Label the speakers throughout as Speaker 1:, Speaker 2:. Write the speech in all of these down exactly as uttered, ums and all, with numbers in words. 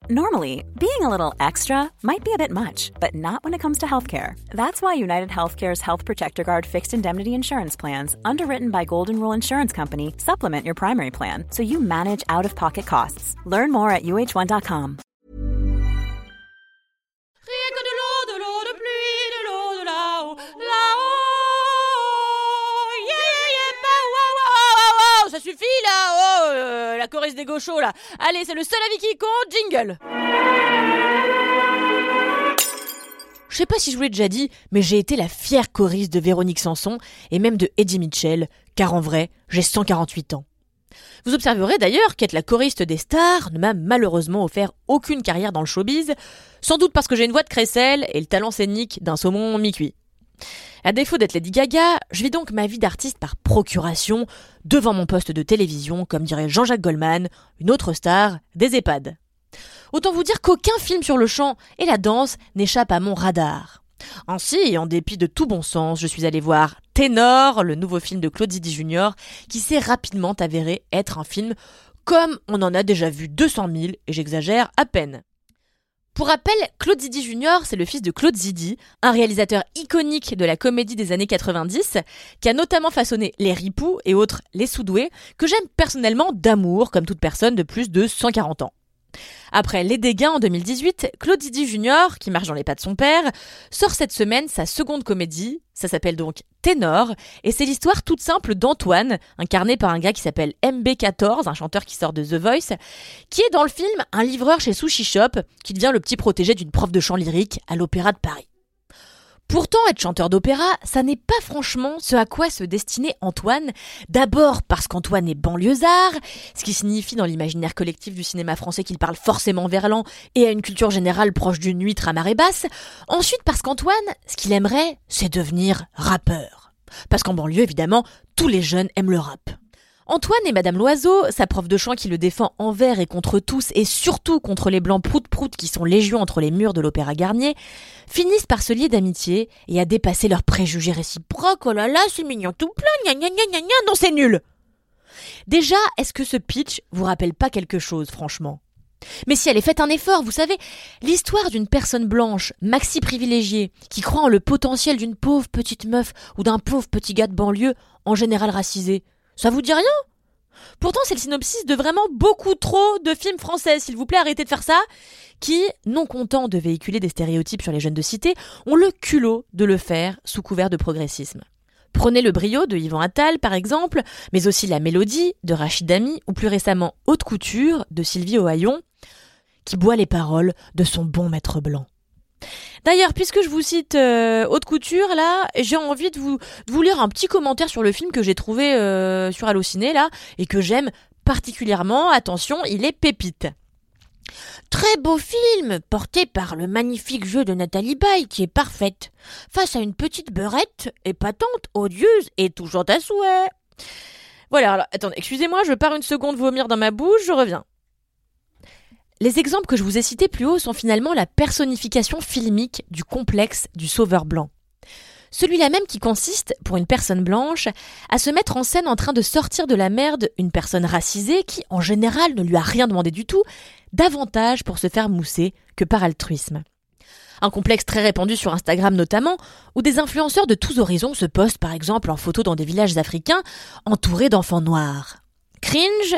Speaker 1: Normally, being a little extra might be a bit much, but not when it comes to healthcare. That's why United Healthcare's Health Protector Guard fixed indemnity insurance plans, underwritten by Golden Rule Insurance Company, supplement your primary plan so you manage out-of-pocket costs. Learn more at U H one dot com.
Speaker 2: Rien que de l'eau, de l'eau de pluie, de l'eau de là-haut, là-haut. Yeah, yeah, yeah, bah, wow, wow, wow, wow. Ça suffit là, oh, euh, la choriste des gauchos là. Allez, c'est le seul avis qui compte, jingle. Je sais pas si je vous l'ai déjà dit, mais j'ai été la fière choriste de Véronique Sanson et même de Eddie Mitchell, car en vrai, j'ai cent quarante-huit ans. Vous observerez d'ailleurs qu'être la choriste des stars ne m'a malheureusement offert aucune carrière dans le showbiz, sans doute parce que j'ai une voix de crécelle et le talent scénique d'un saumon mi-cuit. À défaut d'être Lady Gaga, je vis donc ma vie d'artiste par procuration, devant mon poste de télévision, comme dirait Jean-Jacques Goldman, une autre star des EHPAD. Autant vous dire qu'aucun film sur le chant et la danse n'échappe à mon radar. Ainsi, et en dépit de tout bon sens, je suis allée voir Ténor, le nouveau film de Claude Zidi junior, qui s'est rapidement avéré être un film comme on en a déjà vu deux cent mille, et j'exagère à peine. Pour rappel, Claude Zidi junior, c'est le fils de Claude Zidi, un réalisateur iconique de la comédie des années quatre-vingt-dix, qui a notamment façonné Les Ripoux et autres Les Soudoués, que j'aime personnellement d'amour, comme toute personne de plus de cent quarante ans. Après Les Dégâts en deux mille dix-huit, Claude Zidi junior, qui marche dans les pas de son père, sort cette semaine sa seconde comédie, ça s'appelle donc Ténor, et c'est l'histoire toute simple d'Antoine, incarné par un gars qui s'appelle M B quatorze, un chanteur qui sort de The Voice, qui est dans le film un livreur chez Sushi Shop, qui devient le petit protégé d'une prof de chant lyrique à l'Opéra de Paris. Pourtant, être chanteur d'opéra, ça n'est pas franchement ce à quoi se destinait Antoine. D'abord parce qu'Antoine est banlieusard, ce qui signifie dans l'imaginaire collectif du cinéma français qu'il parle forcément verlan et a une culture générale proche d'une huître à marée basse. Ensuite parce qu'Antoine, ce qu'il aimerait, c'est devenir rappeur. Parce qu'en banlieue, évidemment, tous les jeunes aiment le rap. Antoine et Madame Loiseau, sa prof de chant qui le défend envers et contre tous, et surtout contre les blancs prout-prout qui sont légion entre les murs de l'Opéra Garnier, finissent par se lier d'amitié et à dépasser leurs préjugés réciproques. Oh là là, c'est mignon tout plein, gna gna gna gna gna, non c'est nul. Déjà, est-ce que ce pitch vous rappelle pas quelque chose, franchement ? Mais si elle est faite un effort, vous savez, l'histoire d'une personne blanche, maxi privilégiée, qui croit en le potentiel d'une pauvre petite meuf ou d'un pauvre petit gars de banlieue, en général racisé, ça vous dit rien ? Pourtant, c'est le synopsis de vraiment beaucoup trop de films français. S'il vous plaît, arrêtez de faire ça. Qui, non contents de véhiculer des stéréotypes sur les jeunes de cité, ont le culot de le faire sous couvert de progressisme. Prenez Le Brio de Yvan Attal, par exemple, mais aussi La Mélodie de Rachid Damy, ou plus récemment Haute Couture de Sylvie Ohaillon, qui boit les paroles de son bon maître blanc. D'ailleurs, puisque je vous cite euh, Haute Couture, là, j'ai envie de vous, de vous lire un petit commentaire sur le film que j'ai trouvé euh, sur Allociné, là, et que j'aime particulièrement. Attention, il est pépite. Très beau film, porté par le magnifique jeu de Nathalie Baye, qui est parfaite, face à une petite beurette épatante, odieuse et touchante à souhait. Voilà, alors, attendez, excusez-moi, je pars une seconde vomir dans ma bouche, je reviens. Les exemples que je vous ai cités plus haut sont finalement la personnification filmique du complexe du sauveur blanc. Celui-là même qui consiste, pour une personne blanche, à se mettre en scène en train de sortir de la merde une personne racisée qui, en général, ne lui a rien demandé du tout, davantage pour se faire mousser que par altruisme. Un complexe très répandu sur Instagram notamment, où des influenceurs de tous horizons se postent par exemple en photo dans des villages africains entourés d'enfants noirs. Cringe ?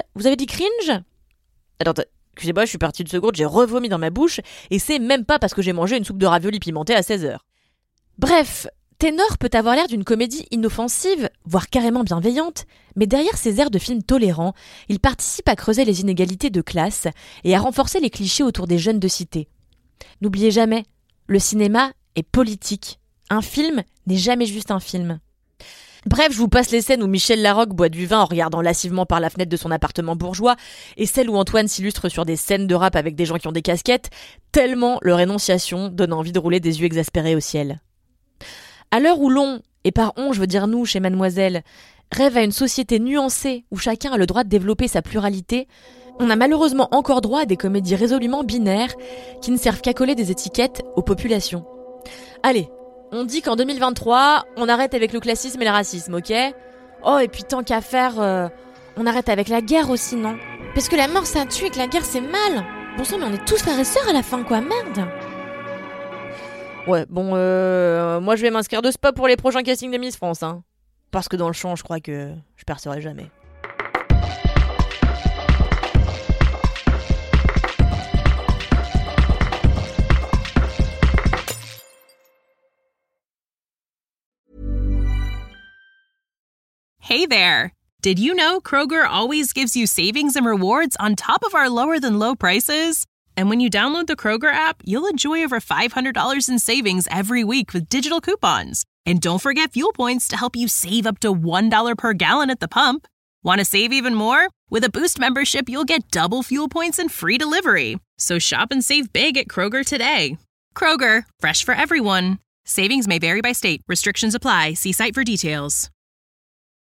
Speaker 2: Vous avez dit cringe ? Attends, excusez-moi, je suis partie de seconde, j'ai revomi dans ma bouche, et c'est même pas parce que j'ai mangé une soupe de raviolis pimentée à seize heures. Bref, Ténor peut avoir l'air d'une comédie inoffensive, voire carrément bienveillante, mais derrière ces airs de film tolérants, il participe à creuser les inégalités de classe et à renforcer les clichés autour des jeunes de cité. N'oubliez jamais, le cinéma est politique. Un film n'est jamais juste un film. Bref, je vous passe les scènes où Michel Larocque boit du vin en regardant lascivement par la fenêtre de son appartement bourgeois et celles où Antoine s'illustre sur des scènes de rap avec des gens qui ont des casquettes, tellement leur énonciation donne envie de rouler des yeux exaspérés au ciel. À l'heure où l'on, et par on je veux dire nous chez Mademoiselle, rêve à une société nuancée où chacun a le droit de développer sa pluralité, on a malheureusement encore droit à des comédies résolument binaires qui ne servent qu'à coller des étiquettes aux populations. Allez, on dit qu'en deux mille vingt-trois, on arrête avec le classisme et le racisme, ok ? Oh, et puis tant qu'à faire, euh, on arrête avec la guerre aussi, non ? Parce que la mort ça tue et que la guerre c'est mal. Bon sang, mais on est tous frères et sœurs à la fin, quoi, merde. Ouais, bon, euh, moi je vais m'inscrire de spa pour les prochains castings de Miss France, hein. Parce que dans le chant, je crois que je percerai jamais.
Speaker 3: Hey there! Did you know Kroger always gives you savings and rewards on top of our lower-than-low prices? And when you download the Kroger app, you'll enjoy over five hundred dollars in savings every week with digital coupons. And don't forget fuel points to help you save up to one dollar per gallon at the pump. Want to save even more? With a Boost membership, you'll get double fuel points and free delivery. So shop and save big at Kroger today. Kroger, fresh for everyone. Savings may vary by state. Restrictions apply. See site for details.